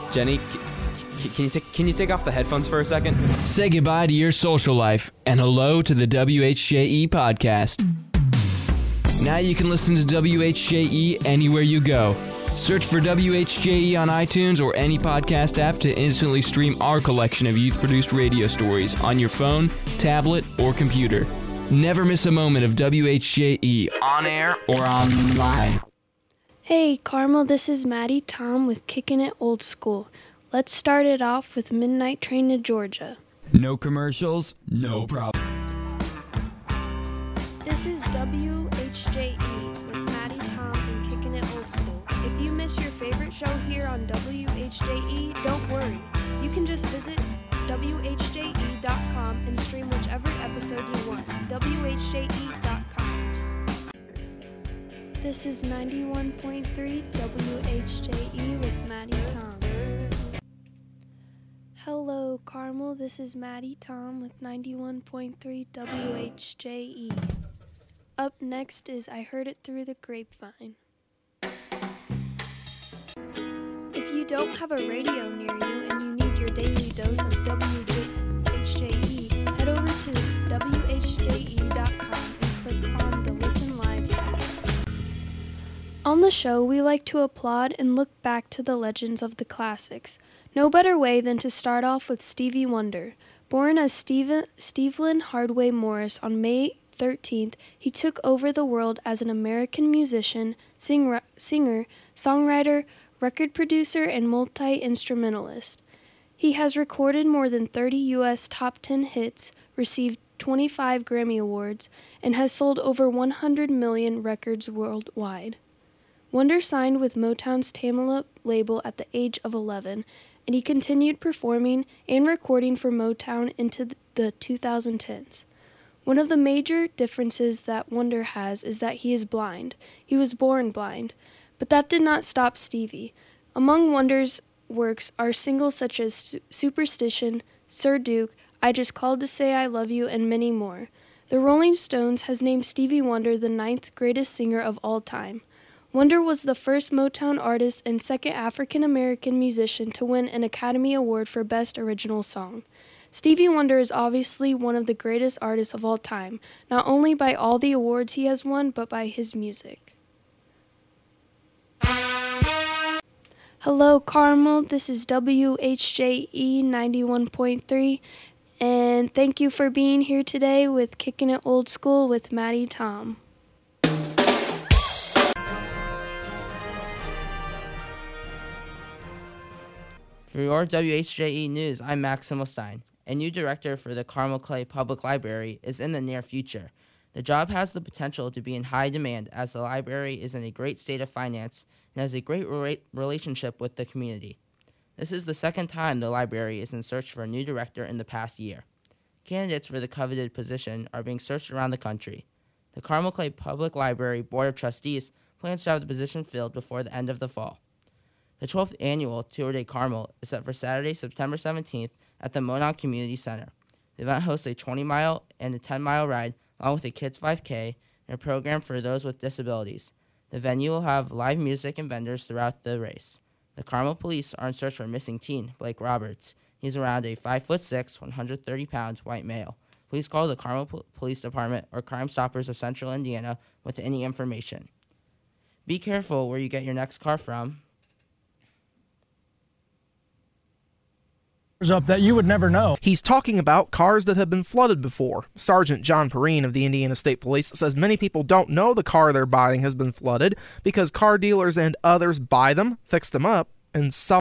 Jenny, can you take off the headphones for a second? Say goodbye to your social life and hello to the WHJE podcast. Now you can listen to WHJE anywhere you go. Search for WHJE on iTunes or any podcast app to instantly stream our collection of youth-produced radio stories on your phone, tablet, or computer. Never miss a moment of WHJE on air or online. Hey, Carmel, this is Maddie Tom with Kicking It Old School. Let's start it off with Midnight Train to Georgia. No commercials, no problem. This is WHJE with Maddie Tom and Kicking It Old School. If you miss your favorite show here on WHJE, don't worry. You can just visit WHJE.com and stream whichever episode you want. WHJE.com. This is 91.3 WHJE with Maddie Tom. Hello, Carmel. This is Maddie Tom with 91.3 WHJE. Up next is I Heard It Through the Grapevine. If you don't have a radio near you and you need your daily dose of WHJE, head over to WHJE.com and click on the Listen Live tab. On the show, we like to applaud and look back to the legends of the classics. No better way than to start off with Stevie Wonder. Born as Stevlin Hardway Morris on May 13th, he took over the world as an American musician, singer, songwriter, record producer, and multi-instrumentalist. He has recorded more than 30 U.S. top 10 hits, received 25 Grammy Awards, and has sold over 100 million records worldwide. Wonder signed with Motown's Tamla label at the age of 11, and he continued performing and recording for Motown into the 2010s. One of the major differences that Wonder has is that he is blind. He was born blind, but that did not stop Stevie. Among Wonder's works are singles such as Superstition, Sir Duke, I Just Called to Say I Love You, and many more. The Rolling Stones has named Stevie Wonder the 9th greatest singer of all time. Wonder was the first Motown artist and second African-American musician to win an Academy Award for Best Original Song. Stevie Wonder is obviously one of the greatest artists of all time, not only by all the awards he has won, but by his music. Hello, Carmel. This is WHJE 91.3, and thank you for being here today with Kicking It Old School with Maddie Tom. For your WHJE News, I'm Max Himmelstein. A new director for the Carmel Clay Public Library is in the near future. The job has the potential to be in high demand as the library is in a great state of finance and has a great relationship with the community. This is the second time the library is in search for a new director in the past year. Candidates for the coveted position are being searched around the country. The Carmel Clay Public Library Board of Trustees plans to have the position filled before the end of the fall. The 12th annual Tour de Carmel is set for Saturday, September 17th at the Monon Community Center. The event hosts a 20-mile and a 10-mile ride, along with a Kids 5K and a program for those with disabilities. The venue will have live music and vendors throughout the race. The Carmel police are in search for a missing teen, Blake Roberts. He's around a 5'6", 130-pound white male. Please call the Carmel Police Department or Crime Stoppers of Central Indiana with any information. Be careful where you get your next car from. Up that you would never know. He's talking about cars that have been flooded before. Sergeant John Perrine of the Indiana State Police says many people don't know the car they're buying has been flooded because car dealers and others buy them, fix them up, and sell